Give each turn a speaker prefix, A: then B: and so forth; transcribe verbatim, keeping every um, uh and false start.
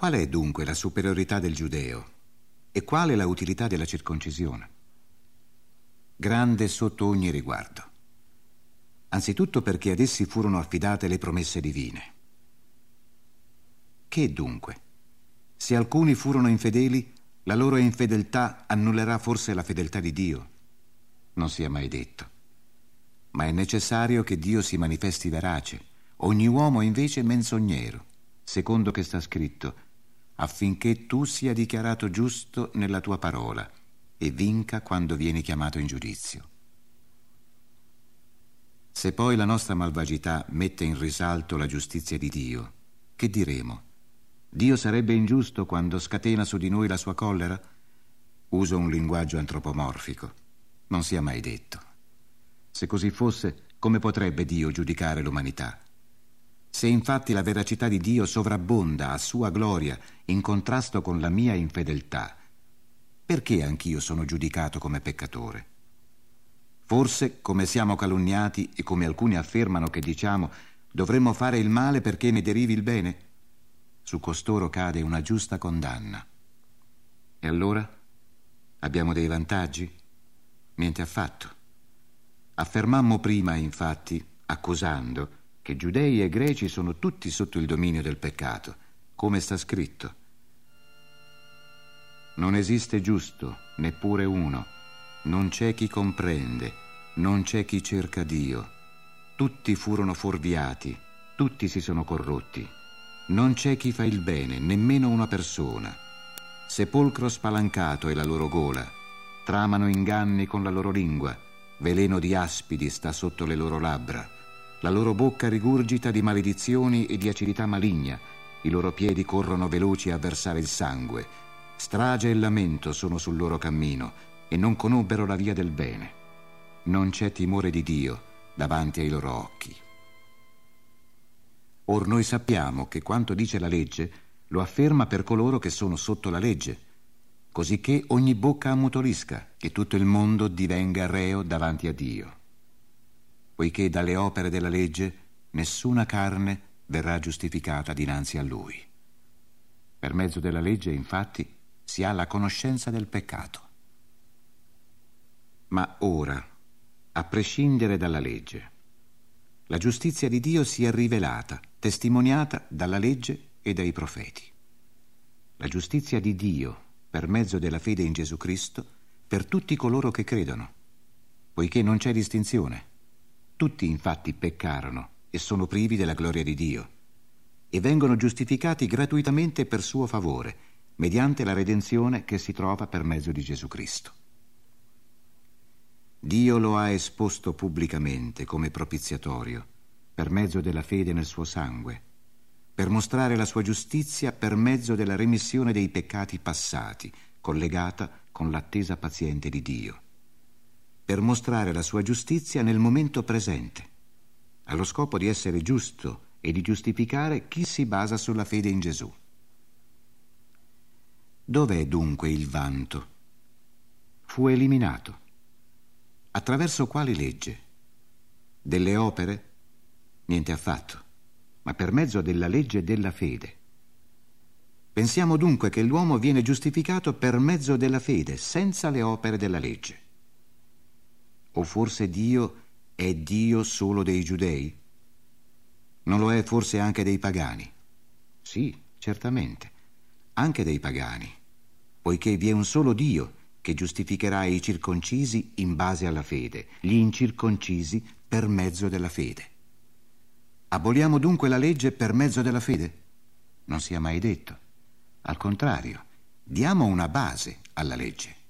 A: Qual è dunque la superiorità del giudeo e quale la utilità della circoncisione? Grande sotto ogni riguardo. Anzitutto perché ad essi furono affidate le promesse divine. Che dunque? Se alcuni furono infedeli, la loro infedeltà annullerà forse la fedeltà di Dio? Non sia mai detto. Ma è necessario che Dio si manifesti verace, ogni uomo invece menzognero, secondo che sta scritto, affinché tu sia dichiarato giusto nella tua parola e vinca quando vieni chiamato in giudizio. Se poi la nostra malvagità mette in risalto la giustizia di Dio, che diremo? Dio sarebbe ingiusto quando scatena su di noi la sua collera? Uso un linguaggio antropomorfico. Non sia mai detto. Se così fosse, come potrebbe Dio giudicare l'umanità? Se infatti la veracità di Dio sovrabbonda a sua gloria in contrasto con la mia infedeltà, perché anch'io sono giudicato come peccatore? Forse, come siamo calunniati e come alcuni affermano che diciamo, dovremmo fare il male perché ne derivi il bene? Su costoro cade una giusta condanna. E allora? Abbiamo dei vantaggi? Niente affatto. Affermammo prima, infatti, accusando, che giudei e greci sono tutti sotto il dominio del peccato, come sta scritto. Non esiste giusto, neppure uno, non c'è chi comprende, non c'è chi cerca Dio. Tutti furono fuorviati, tutti si sono corrotti. Non c'è chi fa il bene, nemmeno una persona. Sepolcro spalancato è la loro gola, tramano inganni con la loro lingua, veleno di aspidi sta sotto le loro labbra. La loro bocca rigurgita di maledizioni e di acidità maligna, i loro piedi corrono veloci a versare il sangue. Strage e lamento sono sul loro cammino e non conobbero la via del bene. Non c'è timore di Dio davanti ai loro occhi. Or noi sappiamo che quanto dice la legge lo afferma per coloro che sono sotto la legge, cosicché ogni bocca ammutolisca e tutto il mondo divenga reo davanti a Dio. Poiché dalle opere della legge nessuna carne verrà giustificata dinanzi a Lui. Per mezzo della legge, infatti, si ha la conoscenza del peccato. Ma ora, a prescindere dalla legge, la giustizia di Dio si è rivelata, testimoniata dalla legge e dai profeti. La giustizia di Dio, per mezzo della fede in Gesù Cristo, per tutti coloro che credono, poiché non c'è distinzione. Tutti infatti peccarono e sono privi della gloria di Dio e vengono giustificati gratuitamente per suo favore, mediante la redenzione che si trova per mezzo di Gesù Cristo. Dio lo ha esposto pubblicamente come propiziatorio, per mezzo della fede nel suo sangue, per mostrare la sua giustizia per mezzo della remissione dei peccati passati, collegata con l'attesa paziente di Dio, per mostrare la sua giustizia nel momento presente, allo scopo di essere giusto e di giustificare chi si basa sulla fede in Gesù. Dov'è dunque il vanto? Fu eliminato. Attraverso quale legge? Delle opere? Niente affatto, ma per mezzo della legge della fede. Pensiamo dunque che l'uomo viene giustificato per mezzo della fede, senza le opere della legge. O forse Dio è Dio solo dei giudei? Non lo è forse anche dei pagani? Sì, certamente, anche dei pagani, poiché vi è un solo Dio che giustificherà i circoncisi in base alla fede, gli incirconcisi per mezzo della fede. Aboliamo dunque la legge per mezzo della fede? Non sia mai detto. Al contrario, diamo una base alla legge.